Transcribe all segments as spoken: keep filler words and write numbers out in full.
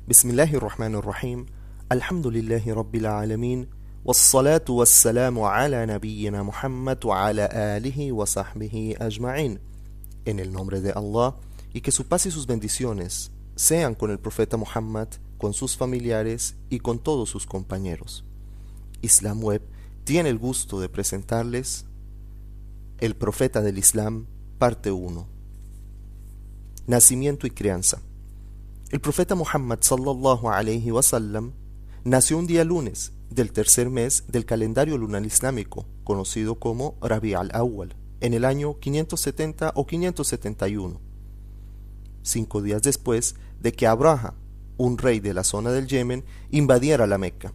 Bismillahirrahmanirrahim. Alhamdulillahi Rabbil Alamin. Wassalatu wassalamu ala nabiyyina Muhammad wa ala alihi wa sahbihi ajma'in. En el nombre de Allah, y que su paz y sus bendiciones sean con el profeta Muhammad, con sus familiares y con todos sus compañeros. Islam Web tiene el gusto de presentarles El Profeta del Islam, parte uno. Nacimiento y crianza. El profeta Muhammad sallallahu alayhi wa sallam nació un día lunes del tercer mes del calendario lunar islámico, conocido como Rabi' al-Awwal, en el año quinientos setenta o quinientos setenta y uno, cinco días después de que Abraha, un rey de la zona del Yemen, invadiera la Meca.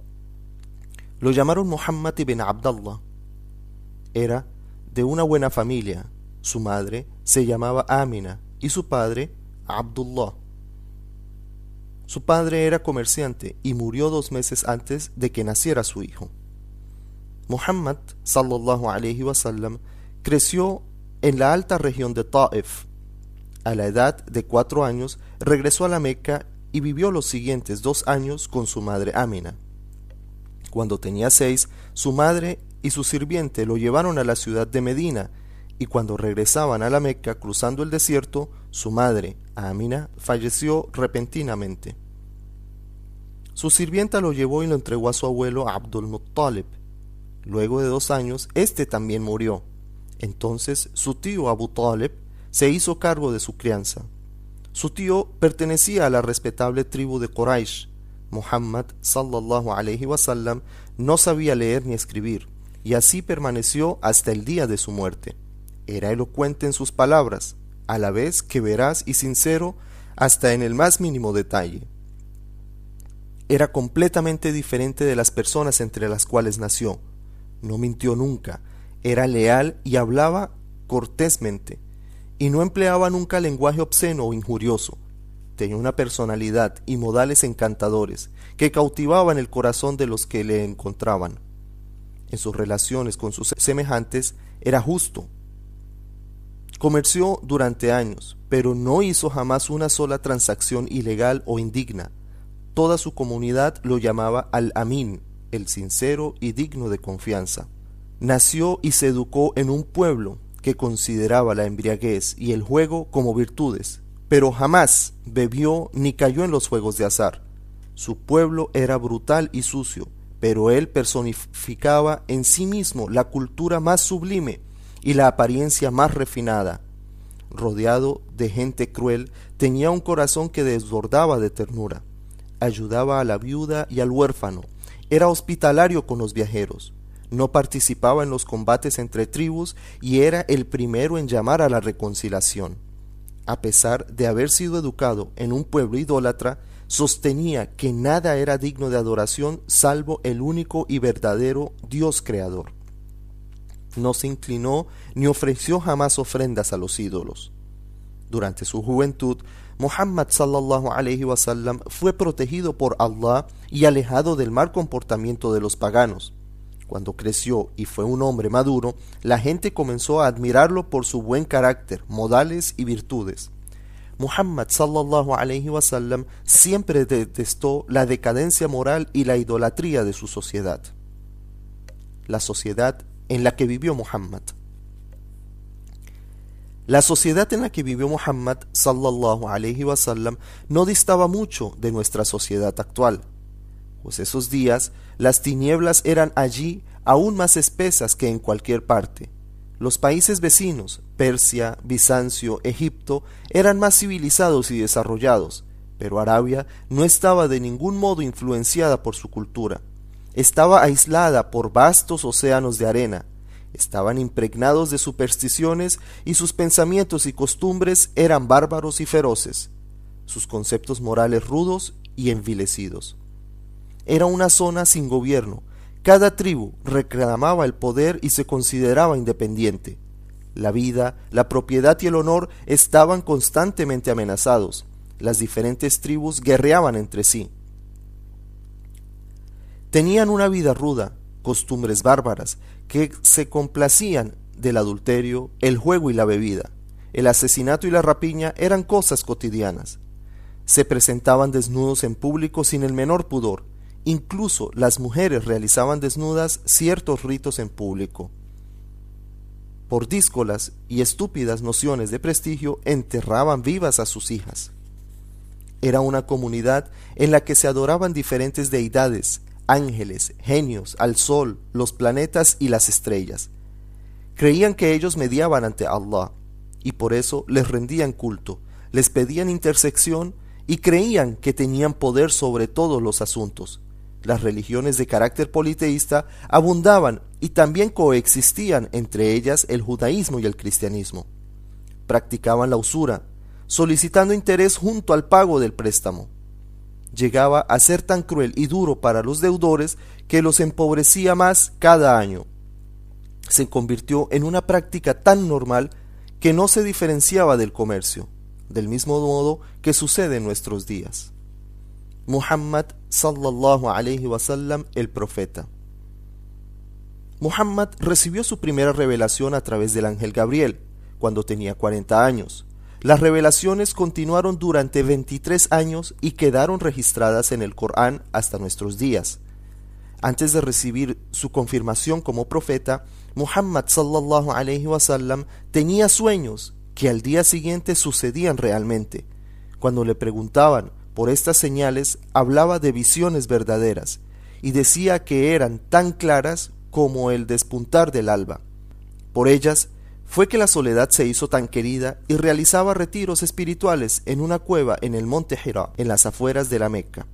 Lo llamaron Muhammad ibn Abdallah. Era de una buena familia. Su madre se llamaba Amina y su padre Abdullah. Su padre era comerciante y murió dos meses antes de que naciera su hijo. Muhammad sallallahu alayhi wa sallam creció en la alta región de Taif. A la edad de cuatro años regresó a la Meca y vivió los siguientes dos años con su madre Amina. Cuando tenía seis, su madre y su sirviente lo llevaron a la ciudad de Medina, y cuando regresaban a la Meca cruzando el desierto, su madre, Amina, falleció repentinamente. Su sirvienta lo llevó y lo entregó a su abuelo Abdul Muttalib. Luego de dos años, éste también murió. Entonces su tío Abu Talib se hizo cargo de su crianza. Su tío pertenecía a la respetable tribu de Quraysh. Muhammad sallallahu alayhi wa sallam no sabía leer ni escribir, y así permaneció hasta el día de su muerte. Era elocuente en sus palabras, a la vez que veraz y sincero hasta en el más mínimo detalle. Era completamente diferente de las personas entre las cuales nació. No mintió nunca, era leal y hablaba cortésmente, y no empleaba nunca lenguaje obsceno o injurioso. Tenía una personalidad y modales encantadores que cautivaban el corazón de los que le encontraban. En sus relaciones con sus semejantes era justo. Comerció durante años, pero no hizo jamás una sola transacción ilegal o indigna. Toda su comunidad lo llamaba Al-Amin, el sincero y digno de confianza. Nació y se educó en un pueblo que consideraba la embriaguez y el juego como virtudes, pero jamás bebió ni cayó en los juegos de azar. Su pueblo era brutal y sucio, pero él personificaba en sí mismo la cultura más sublime y la apariencia más refinada. Rodeado de gente cruel, tenía un corazón que desbordaba de ternura. Ayudaba a la viuda y al huérfano. Era hospitalario con los viajeros. No participaba en los combates entre tribus y era el primero en llamar a la reconciliación. A pesar de haber sido educado en un pueblo idólatra, sostenía que nada era digno de adoración salvo el único y verdadero Dios creador. No se inclinó ni ofreció jamás ofrendas a los ídolos. Durante su juventud, Muhammad sallallahu alayhi wa sallam fue protegido por Allah y alejado del mal comportamiento de los paganos. Cuando creció y fue un hombre maduro, la gente comenzó a admirarlo por su buen carácter, modales y virtudes. Muhammad sallallahu alayhi wa sallam siempre detestó la decadencia moral y la idolatría de su sociedad. La sociedad en la que vivió Muhammad. La sociedad en la que vivió Muhammad sallallahu alayhi wa sallam no distaba mucho de nuestra sociedad actual, pues esos días las tinieblas eran allí aún más espesas que en cualquier parte. Los países vecinos, Persia, Bizancio, Egipto, eran más civilizados y desarrollados, pero Arabia no estaba de ningún modo influenciada por su cultura. Estaba aislada por vastos océanos de arena. Estaban impregnados de supersticiones y sus pensamientos y costumbres eran bárbaros y feroces, sus conceptos morales rudos y envilecidos. Era una zona sin gobierno. Cada tribu reclamaba el poder y se consideraba independiente. La vida, la propiedad y el honor estaban constantemente amenazados. Las diferentes tribus guerreaban entre sí. Tenían una vida ruda, costumbres bárbaras, que se complacían del adulterio, el juego y la bebida. El asesinato y la rapiña eran cosas cotidianas. Se presentaban desnudos en público sin el menor pudor. Incluso las mujeres realizaban desnudas ciertos ritos en público. Por díscolas y estúpidas nociones de prestigio, enterraban vivas a sus hijas. Era una comunidad en la que se adoraban diferentes deidades, ángeles, genios, al sol, los planetas y las estrellas. Creían que ellos mediaban ante Allah, y por eso les rendían culto, les pedían intersección y creían que tenían poder sobre todos los asuntos. Las religiones de carácter politeísta abundaban y también coexistían entre ellas el judaísmo y el cristianismo. Practicaban la usura, solicitando interés junto al pago del préstamo. Llegaba a ser tan cruel y duro para los deudores que los empobrecía más cada año. Se convirtió en una práctica tan normal que no se diferenciaba del comercio, del mismo modo que sucede en nuestros días. Muhammad sallallahu alayhi wa sallam, el profeta. Muhammad recibió su primera revelación a través del ángel Gabriel, cuando tenía cuarenta años. Las revelaciones continuaron durante veintitrés años y quedaron registradas en el Corán hasta nuestros días. Antes de recibir su confirmación como profeta, Muhammad sallallahu alayhi wa sallam tenía sueños que al día siguiente sucedían realmente. Cuando le preguntaban por estas señales, hablaba de visiones verdaderas y decía que eran tan claras como el despuntar del alba. Por ellas fue que la soledad se hizo tan querida y realizaba retiros espirituales en una cueva en el monte Hira, en las afueras de la Meca.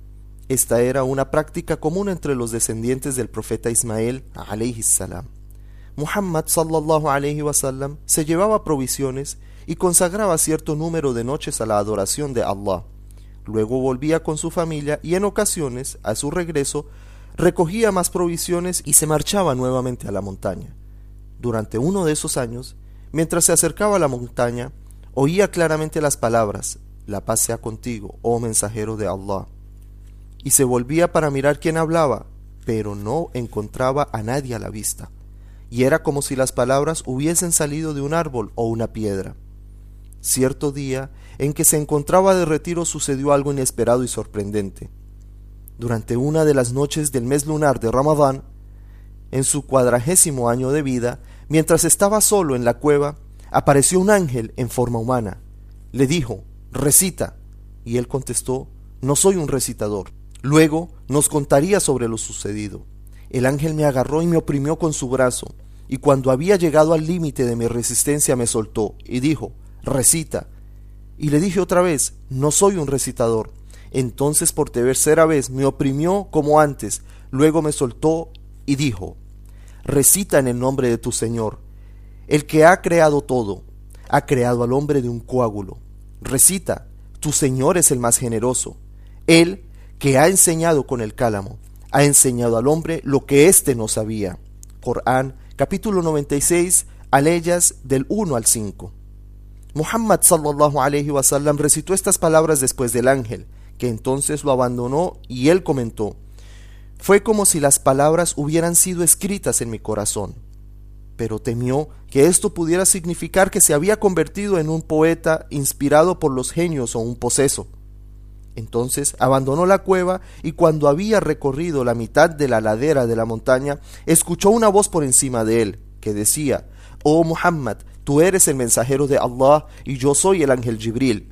Esta era una práctica común entre los descendientes del profeta Ismael alayhi salam. Muhammad sallallahu alayhi wa sallam se llevaba provisiones y consagraba cierto número de noches a la adoración de Allah. Luego volvía con su familia y en ocasiones, a su regreso, recogía más provisiones y se marchaba nuevamente a la montaña. Durante uno de esos años, mientras se acercaba a la montaña, oía claramente las palabras: «La paz sea contigo, oh mensajero de Allah». Y se volvía para mirar quién hablaba, pero no encontraba a nadie a la vista, y era como si las palabras hubiesen salido de un árbol o una piedra. Cierto día en que se encontraba de retiro sucedió algo inesperado y sorprendente. Durante una de las noches del mes lunar de Ramadán, en su cuadragésimo año de vida, mientras estaba solo en la cueva, apareció un ángel en forma humana. Le dijo: «Recita», y él contestó: «No soy un recitador». Luego nos contaría sobre lo sucedido. El ángel me agarró y me oprimió con su brazo, y cuando había llegado al límite de mi resistencia me soltó y dijo: «Recita». Y le dije otra vez: «No soy un recitador». Entonces por tercera vez me oprimió como antes, luego me soltó y dijo: «Recita en el nombre de tu Señor, el que ha creado todo, ha creado al hombre de un coágulo. Recita, tu Señor es el más generoso, Él que ha enseñado con el cálamo, ha enseñado al hombre lo que éste no sabía». Corán, capítulo noventa y seis, aleyas del uno al cinco. Muhammad sallallahu alayhi wa sallam recitó estas palabras después del ángel, que entonces lo abandonó, y él comentó: «Fue como si las palabras hubieran sido escritas en mi corazón». Pero temió que esto pudiera significar que se había convertido en un poeta inspirado por los genios o un poseso. Entonces abandonó la cueva y cuando había recorrido la mitad de la ladera de la montaña, escuchó una voz por encima de él que decía: «Oh Muhammad, tú eres el mensajero de Allah y yo soy el ángel Jibril».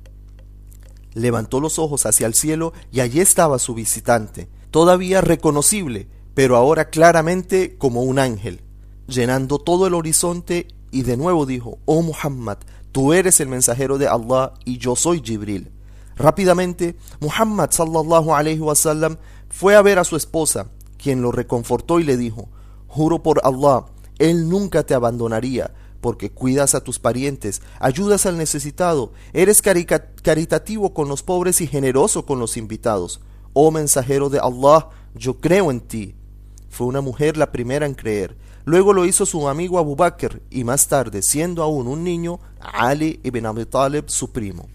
Levantó los ojos hacia el cielo y allí estaba su visitante, todavía reconocible, pero ahora claramente como un ángel, llenando todo el horizonte, y de nuevo dijo: «Oh Muhammad, tú eres el mensajero de Allah y yo soy Jibril». Rápidamente, Muhammad sallallahu alayhi wa sallam fue a ver a su esposa, quien lo reconfortó y le dijo: «Juro por Allah, él nunca te abandonaría, porque cuidas a tus parientes, ayudas al necesitado, eres carica- caritativo con los pobres y generoso con los invitados. Oh mensajero de Allah, yo creo en ti». Fue una mujer la primera en creer. Luego lo hizo su amigo Abu Bakr y más tarde, siendo aún un niño, Ali ibn Abi Talib, su primo.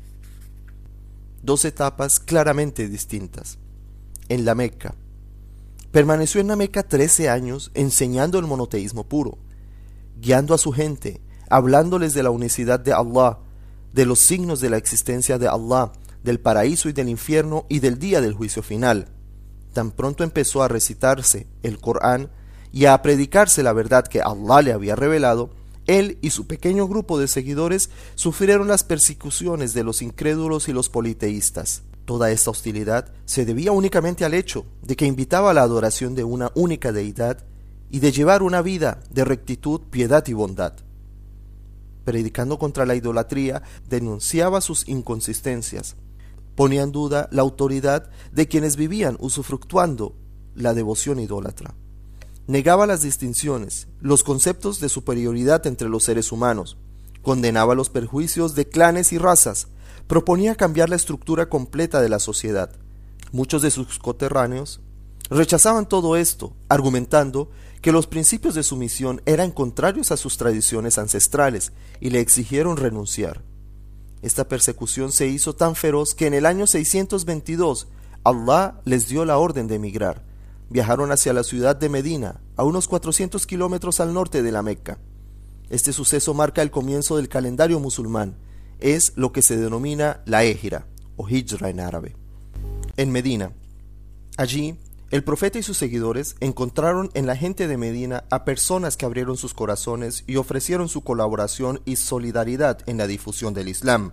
Dos etapas claramente distintas. En la Meca. Permaneció en la Meca trece años enseñando el monoteísmo puro, guiando a su gente, hablándoles de la unicidad de Allah, de los signos de la existencia de Allah, del paraíso y del infierno y del día del juicio final. Tan pronto empezó a recitarse el Corán y a predicarse la verdad que Allah le había revelado, él y su pequeño grupo de seguidores sufrieron las persecuciones de los incrédulos y los politeístas. Toda esta hostilidad se debía únicamente al hecho de que invitaba a la adoración de una única deidad y de llevar una vida de rectitud, piedad y bondad. Predicando contra la idolatría, denunciaba sus inconsistencias, ponía en duda la autoridad de quienes vivían usufructuando la devoción idólatra. Negaba las distinciones, los conceptos de superioridad entre los seres humanos, condenaba los perjuicios de clanes y razas, proponía cambiar la estructura completa de la sociedad. Muchos de sus coterráneos rechazaban todo esto, argumentando que los principios de su misión eran contrarios a sus tradiciones ancestrales y le exigieron renunciar. Esta persecución se hizo tan feroz que en el año seiscientos veintidós Allah les dio la orden de emigrar. Viajaron hacia la ciudad de Medina, a unos cuatrocientos kilómetros al norte de la Meca. Este suceso marca el comienzo del calendario musulmán. Es lo que se denomina la Égira, o Hijra en árabe. En Medina. Allí, el profeta y sus seguidores encontraron en la gente de Medina a personas que abrieron sus corazones y ofrecieron su colaboración y solidaridad en la difusión del Islam.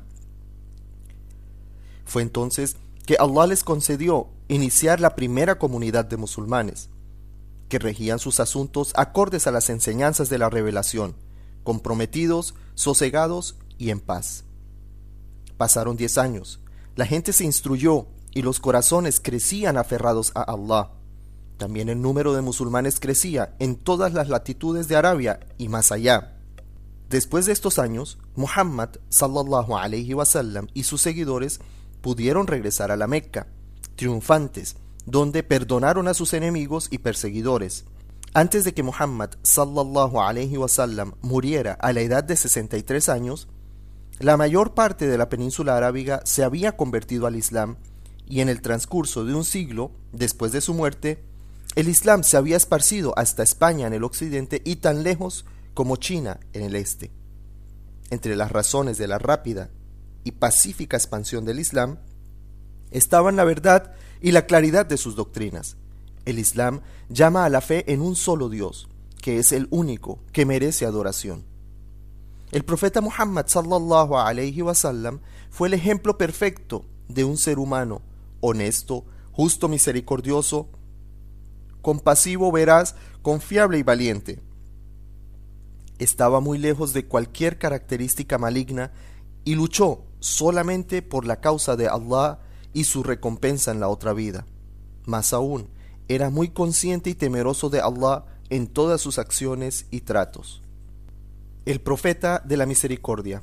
Fue entonces que Allah les concedió iniciar la primera comunidad de musulmanes, que regían sus asuntos acordes a las enseñanzas de la revelación, comprometidos, sosegados y en paz. Pasaron diez años, la gente se instruyó y los corazones crecían aferrados a Allah. También el número de musulmanes crecía en todas las latitudes de Arabia y más allá. Después de estos años, Muhammad sallallahu alayhi wa sallam y sus seguidores pudieron regresar a la Meca, triunfantes, donde perdonaron a sus enemigos y perseguidores. Antes de que Muhammad sallallahu alayhi wa sallam muriera a la edad de sesenta y tres años, la mayor parte de la península arábiga se había convertido al Islam y en el transcurso de un siglo después de su muerte, el Islam se había esparcido hasta España en el occidente y tan lejos como China en el este. Entre las razones de la rápida y pacífica expansión del Islam estaban la verdad y la claridad de sus doctrinas. El Islam llama a la fe en un solo Dios, que es el único que merece adoración. El profeta Muhammad sallallahu alayhi wa sallam fue el ejemplo perfecto de un ser humano honesto, justo, misericordioso, compasivo, veraz, confiable y valiente. Estaba muy lejos de cualquier característica maligna y luchó solamente por la causa de Allah y su recompensa en la otra vida. Más aún, era muy consciente y temeroso de Allah en todas sus acciones y tratos. El profeta de la misericordia.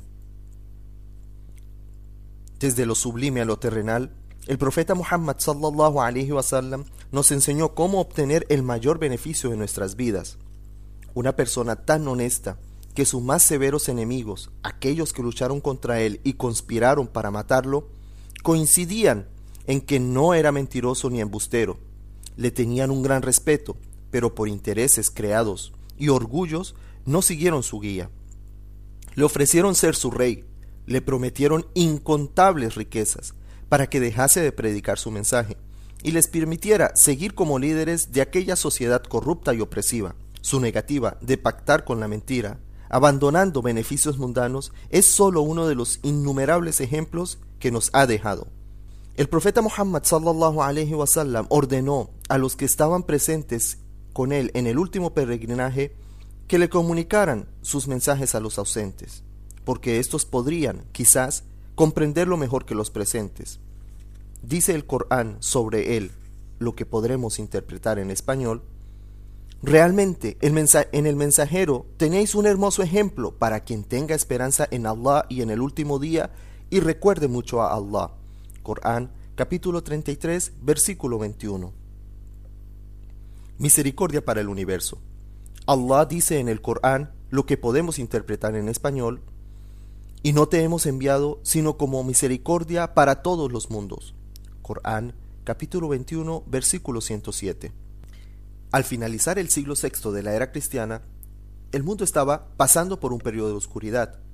Desde lo sublime a lo terrenal, el profeta Muhammad sallallahu alayhi wa sallam nos enseñó cómo obtener el mayor beneficio de nuestras vidas. Una persona tan honesta que sus más severos enemigos, aquellos que lucharon contra él y conspiraron para matarlo, coincidían en que no era mentiroso ni embustero. Le tenían un gran respeto, pero por intereses creados y orgullos no siguieron su guía. Le ofrecieron ser su rey, le prometieron incontables riquezas para que dejase de predicar su mensaje y les permitiera seguir como líderes de aquella sociedad corrupta y opresiva. Su negativa de pactar con la mentira, abandonando beneficios mundanos, es solo uno de los innumerables ejemplos que nos ha dejado. El profeta Muhammad sallallahu alayhi wa sallam ordenó a los que estaban presentes con él en el último peregrinaje que le comunicaran sus mensajes a los ausentes, porque éstos podrían, quizás, comprenderlo mejor que los presentes. Dice el Corán sobre él, lo que podremos interpretar en español: realmente el mensa- en el mensajero tenéis un hermoso ejemplo para quien tenga esperanza en Allah y en el último día y recuerde mucho a Allah. Corán, capítulo treinta y tres, versículo veintiuno. Misericordia para el universo. Allah dice en el Corán lo que podemos interpretar en español: y no te hemos enviado sino como misericordia para todos los mundos. Corán, capítulo veintiuno, versículo ciento siete. Al finalizar el siglo sexto de la era cristiana, el mundo estaba pasando por un periodo de oscuridad.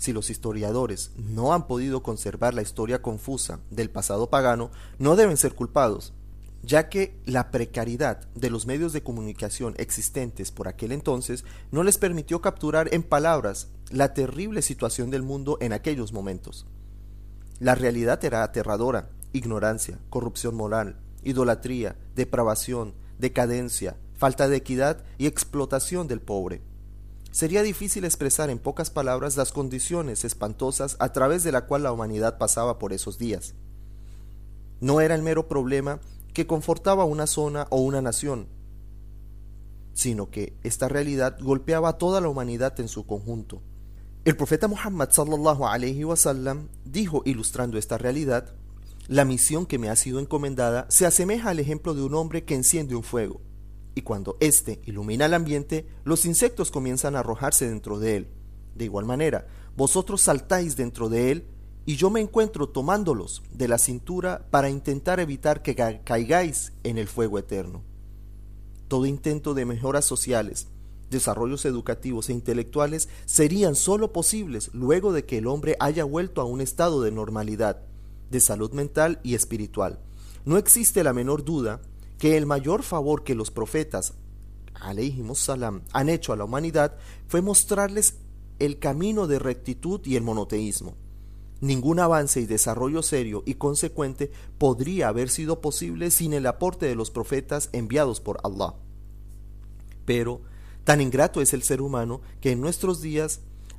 Si los historiadores no han podido conservar la historia confusa del pasado pagano, no deben ser culpados, ya que la precariedad de los medios de comunicación existentes por aquel entonces no les permitió capturar en palabras la terrible situación del mundo en aquellos momentos. La realidad era aterradora: ignorancia, corrupción moral, idolatría, depravación, decadencia, falta de equidad y explotación del pobre. Sería difícil expresar en pocas palabras las condiciones espantosas a través de la cual la humanidad pasaba por esos días. No era el mero problema que confortaba una zona o una nación, sino que esta realidad golpeaba a toda la humanidad en su conjunto. El profeta Muhammad sallallahu alaihi wasallam dijo, ilustrando esta realidad: la misión que me ha sido encomendada se asemeja al ejemplo de un hombre que enciende un fuego, y cuando éste ilumina el ambiente, los insectos comienzan a arrojarse dentro de él. De igual manera, vosotros saltáis dentro de él, y yo me encuentro tomándolos de la cintura para intentar evitar que ca- caigáis en el fuego eterno. Todo intento de mejoras sociales, desarrollos educativos e intelectuales serían sólo posibles luego de que el hombre haya vuelto a un estado de normalidad, de salud mental y espiritual. No existe la menor duda que el mayor favor que los profetas alayhimus salam han hecho a la humanidad fue mostrarles el camino de rectitud y el monoteísmo. Ningún avance y desarrollo serio y consecuente podría haber sido posible sin el aporte de los profetas enviados por Allah. Pero tan ingrato es el ser humano que en nuestros días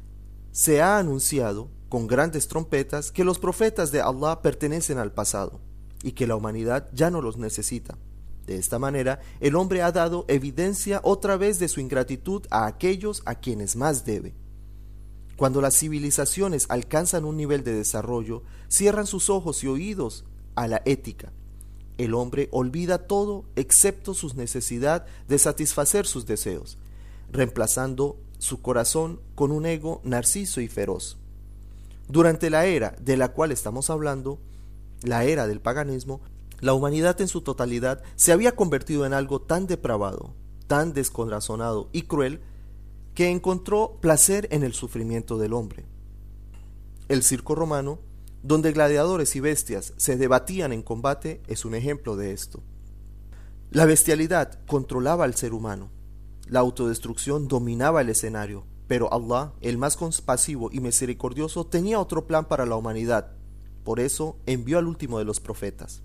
se ha anunciado con grandes trompetas que los profetas de Allah pertenecen al pasado y que la humanidad ya no los necesita. De esta manera, el hombre ha dado evidencia otra vez de su ingratitud a aquellos a quienes más debe. Cuando las civilizaciones alcanzan un nivel de desarrollo, cierran sus ojos y oídos a la ética. El hombre olvida todo excepto su necesidad de satisfacer sus deseos, reemplazando su corazón con un ego narciso y feroz. Durante la era de la cual estamos hablando, la era del paganismo, la humanidad en su totalidad se había convertido en algo tan depravado, tan descorazonado y cruel, que encontró placer en el sufrimiento del hombre. El circo romano, donde gladiadores y bestias se debatían en combate, es un ejemplo de esto. La bestialidad controlaba al ser humano, la autodestrucción dominaba el escenario, pero Allah, el más compasivo y misericordioso, tenía otro plan para la humanidad. Por eso envió al último de los profetas.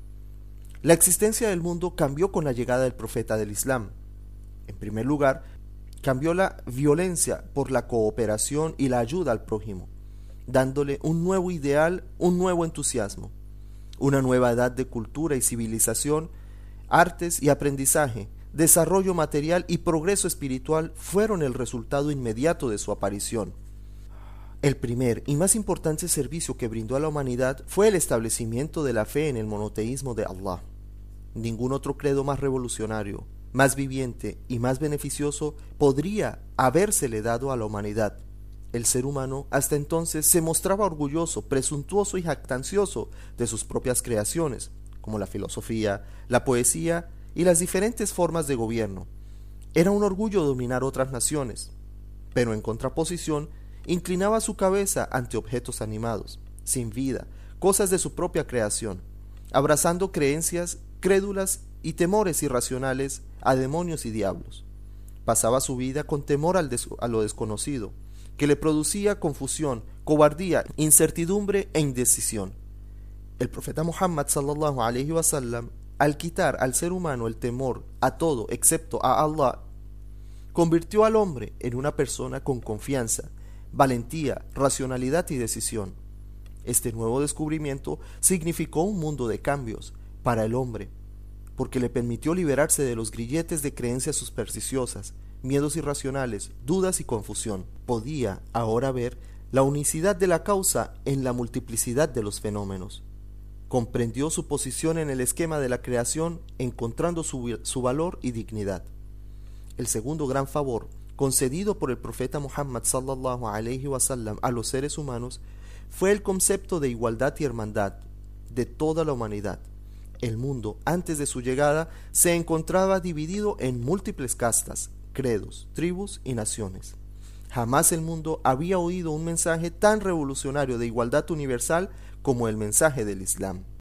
La existencia del mundo cambió con la llegada del profeta del Islam. En primer lugar, cambió la violencia por la cooperación y la ayuda al prójimo, dándole un nuevo ideal, un nuevo entusiasmo, una nueva edad de cultura y civilización, artes y aprendizaje, desarrollo material y progreso espiritual fueron el resultado inmediato de su aparición. El primer y más importante servicio que brindó a la humanidad fue el establecimiento de la fe en el monoteísmo de Allah. Ningún otro credo más revolucionario, más viviente y más beneficioso podría habérsele dado a la humanidad. El ser humano hasta entonces se mostraba orgulloso, presuntuoso y jactancioso de sus propias creaciones, como la filosofía, la poesía y las diferentes formas de gobierno. Era un orgullo dominar otras naciones, pero en contraposición inclinaba su cabeza ante objetos animados, sin vida, cosas de su propia creación, abrazando creencias crédulas y temores irracionales a demonios y diablos. Pasaba su vida con temor al des- a lo desconocido, que le producía confusión, cobardía, incertidumbre e indecisión. El profeta Muhammad sallallahu alaihi wasallam, al quitar al ser humano el temor a todo excepto a Allah, convirtió al hombre en una persona con confianza, valentía, racionalidad y decisión. Este nuevo descubrimiento significó un mundo de cambios para el hombre, porque le permitió liberarse de los grilletes de creencias supersticiosas, miedos irracionales, dudas y confusión. Podía ahora ver la unicidad de la causa en la multiplicidad de los fenómenos. Comprendió su posición en el esquema de la creación, encontrando su, su valor y dignidad. El segundo gran favor concedido por el profeta Muhammad sallallahu alaihi wasallam a los seres humanos fue el concepto de igualdad y hermandad de toda la humanidad. El mundo, antes de su llegada, se encontraba dividido en múltiples castas, credos, tribus y naciones. Jamás el mundo había oído un mensaje tan revolucionario de igualdad universal como el mensaje del Islam.